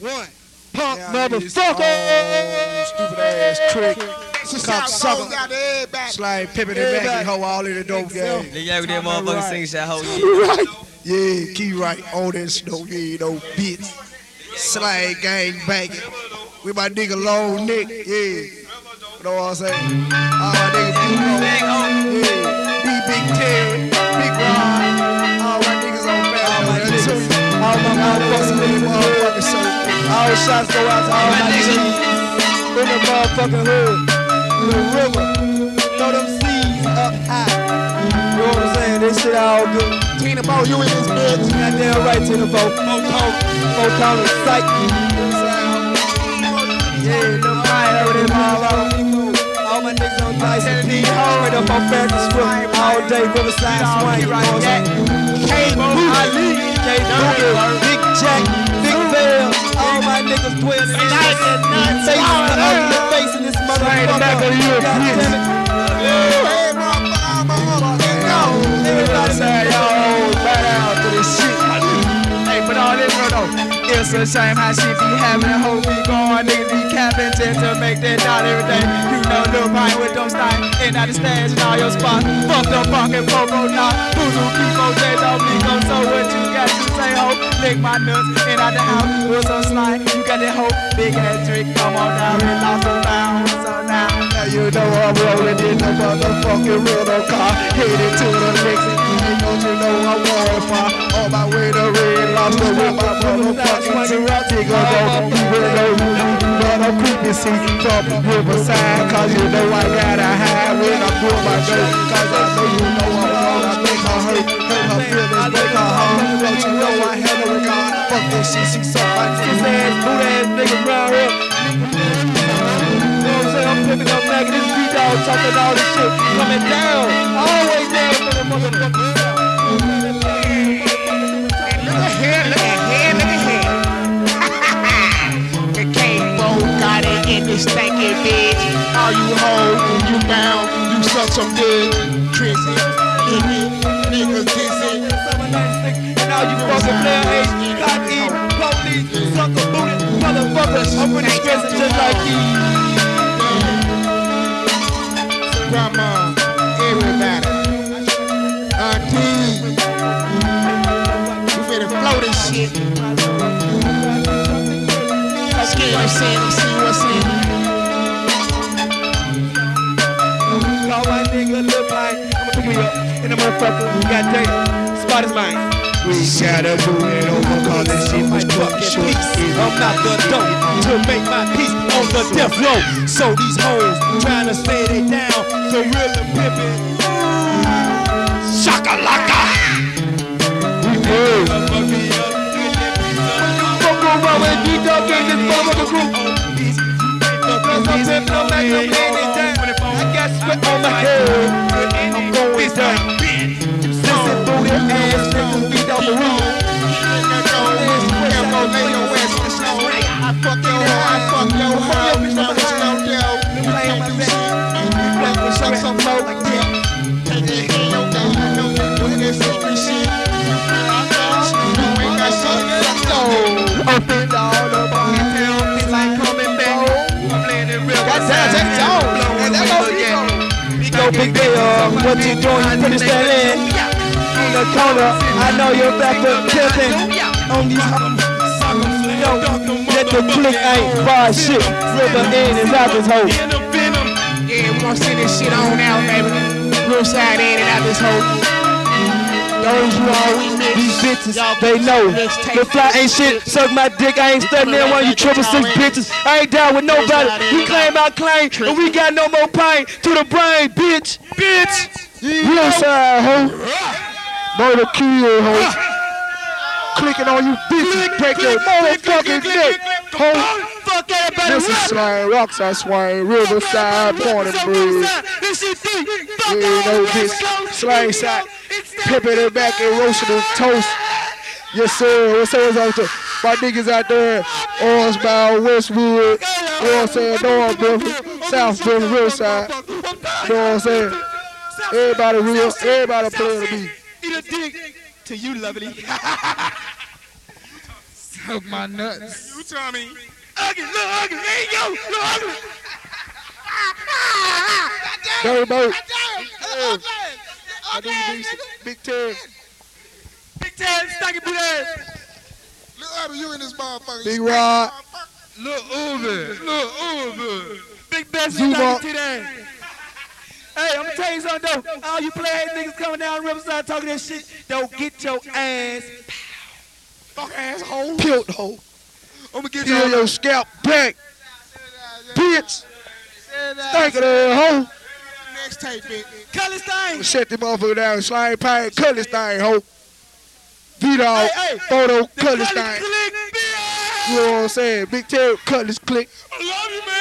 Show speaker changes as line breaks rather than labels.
one.
Punk motherfucker!
Stupid ass trick.
Cocksucker.
Slime pimpin' and Mackie, hoe all in the dope game.
Nigga, y'all that motherfucker sing shit, hoe.
Right. Yeah, key right on that snow, yeah, no bitch. Slime gang banging. With my nigga long neck, yeah. You know what I'm saying? All my niggas big long, yeah. Big Terry, Big Rod. All my niggas on family.
All my motherfuckers, all the shots go out to all my niggas in the motherfucking hood, in the river. Throw them seeds up high. You know what I'm saying? This shit all good.
Tina Bo, you in this bitch.
Goddamn right, Tina Bo. Four corner sight. Yeah, no fire over there, all my niggas on Dice and P. Straight up on Ferris Foot all day, Riverside Swing. Ali, K-Boogie, Big Jack, Big Bell, all my niggas dwell in this face in this motherfucker. Everybody say, yo, right out to this shit. Hey, but all this though, it's a shame how shit be having. Hope be going, niggas be capping just to make that dollar every day. You know, Lil Pine with them style, and out the stage and all your spots. Fuck the fucking Popo knock. Boozoo, Kiko, J-Lo, Nico, so what you got to say, ho? Lick my nuts, and out the house, what's on slide? You got that hoe, big ass trick, come on down, and lost the bounds, so now. Now you know I'm rolling in the motherfucking rental car, headed to the Mexican, don't you know I'm going far, on my way to Red Lobster with my motherfucking rock, nigga, don't even know who you but I'm creepy, see, from Riverside, cause you know I gotta hide when I'm doing my dirt, cause I know you know I'm wrong, I make her hurt her feelings, break her heart, don't you know I have no regard, fuck this shit, she suck my kiss ass, boot ass niggas round here, you know what I'm saying, I'm picking up back in this beat dog, talking all this shit, coming down, always down for the motherfuckers.
Look at here. The K-Bo got it in this stanky bitch. All you hoes, you bound, you suck some dick. Trissy, niggas dissing.
And all you fucking player H, got eat, police, sucker booty, motherfuckers. I'm pretty stressing just like these.
Grandma, everybody. Auntie, you finna blow this shit. Let's get what's in, let's see what's in.
Call my nigga Lil Pine, I'ma pick me up in the motherfucker. Goddamn, spot is mine.
We gotta do it over, cause this shit was fucking short.
I'm not the dope to make my peace on the death row. So these hoes trying to stay they down, the real and pimpin'. Shakalaka! We good. Fuck around with D-Dog in this motherfucker group. Cause I'm pimpin', I'm like I'm laying down. I got sweat on my head. I'm going down. Sissy booty ass niggas beat off the roof.
I fuck your hoe, bitch, I'm gonna go down. You can't do shit. You want to suck some more, yeah. Take it in your game, I know you do this free shit. You ain't got shit to suck though.
Open all up on the town, it's like coming back. I'm playing it real. Goddamn, take it on. And that goes Nico, Big Bill, what you doing? You put that in the corner. I know you're back to pimping on these let the click ain't bar shit. River in and out this hole.
Yeah, we gon' send this shit on out, baby. Real side in and out this hole. Those you all we miss.
These bitches, they know. The fly ain't shit. Suck my dick. I ain't studying there one of you 666 bitches. I ain't down with nobody. We claim our claim, and we got no more pain to the brain, bitch. Bitch. Real side, ho. Murder kill, ho. Clicking on you bitches, break your motherfucking neck, ho. Fuck everybody.
This is Slime Rocks, I swing, Riverside, Point and Bridge. You know this, Slime Side, pippin' it back and roasting the toast. Yes sir, what's up to my niggas out there, Orange Westwood, you know what I'm saying, North Brooklyn, South Brooklyn, Riverside, you know what I'm saying. Everybody real, everybody playing to me.
Eat a dick to you, lovely.
Choke my nuts.
You tell me.
Ugly, look ugly. Hey, yo, look ugly.
Dirty Bird.
I
do you Big Ted.
Big Ted, stocky boot ass.
Look at you in this motherfucker.
Big Rod.
Look Uber.
Big Bessie,
Zoom up.
stocky today. Hey, I'm gonna tell you something though. All you play niggas coming down Riverside talking that shit, don't get your ass.
Fuck asshole.
Killed hoe.
I'm gonna get
Peel your scalp back. Bitch. Think of that hoe.
next tape it.
Cut this thing.
Set the motherfucker down. Slime pie. Cut this thing, hoe. Vito.
Hey,
Photo. Cut this
Click,
thing.
bitch.
You know what I'm saying? Big Ted. Cut this click.
I love you, man.